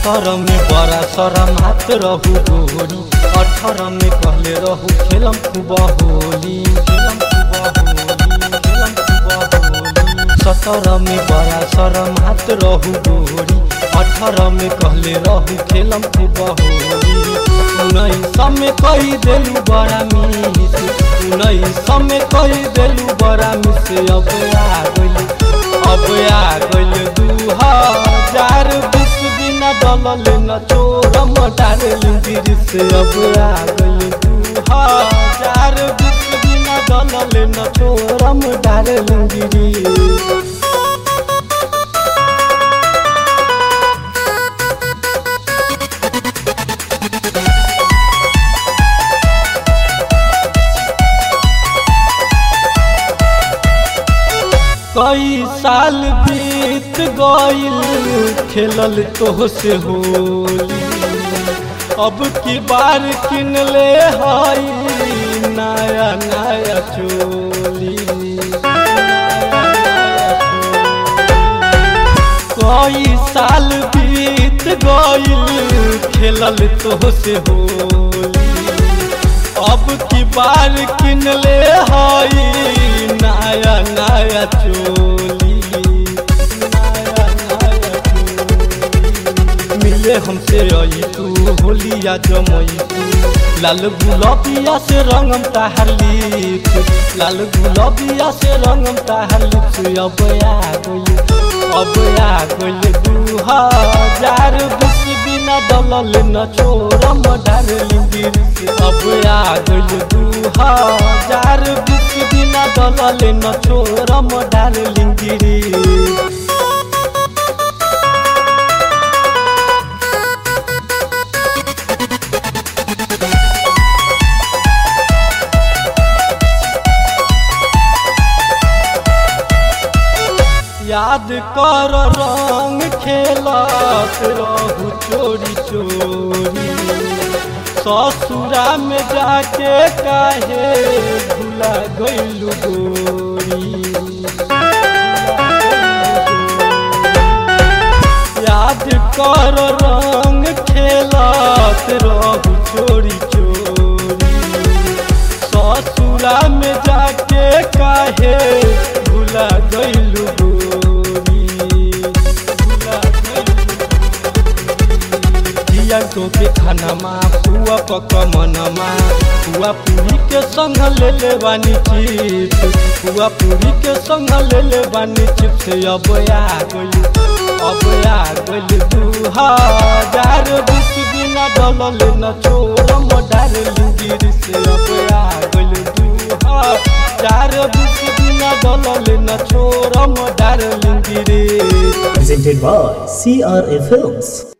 17 में बड़ा शरम हाथ रहू गोरी, 18 में कहले रहू खेलम खूब होली, 17 में बड़ा शरम हाथ रहू गोरी, 18 में कहले रहू खेलम खूब होली। 19 में कही देलू बड़ा मिस, 19 में कही देलू बड़ा मिस। अब आ गइल 2020 बिना डलल न चोरम डारलिंग गिरिस। अब आ गइल 2020 बिना डलल न चोरम डारलिंग गिरिस। कई साल बीत गइल खेलल तोह से होली, अब की बार किनले हई नया नया चोली। कई साल बीत गइल खेलल तोह से होली, अब की बार किनले हई नया नया चोली, नया नया चोली। मिले हमसे आई तू होलिया जमई तू, लाल गुलाबिया से रंगम ताहर लिप, लाल गुलाबिया से रंगम ताहर लिप। अब आ गइल 2020 बिना डलल न चोरम डारलिंग गिरिस। अब आ गइल 2020 बिना डलल न चोरम डारलिंग गिरिस। याद कर रंग खेलत रहू चोरी चोरी, ससुरा में जाके काहे भुला गइलू गोरी। याद कर रंग खेलत रहू चोरी चोरी, ससुरा में जाके काहे भुला गइलू गोरी। तो के खानमा पुआ पकमनमा, पुआ पूरी के संग ले ले बानी चिप्स, पुआ पूरी के संग ले ले बानी चिप्स। अब आ गइल 2020 बिना डलल न चोरम डारलिंग गिरिस। अब आ गइल 2020 बिना डलल न चोरम डारलिंग गिरिस। Presented by CRA Films.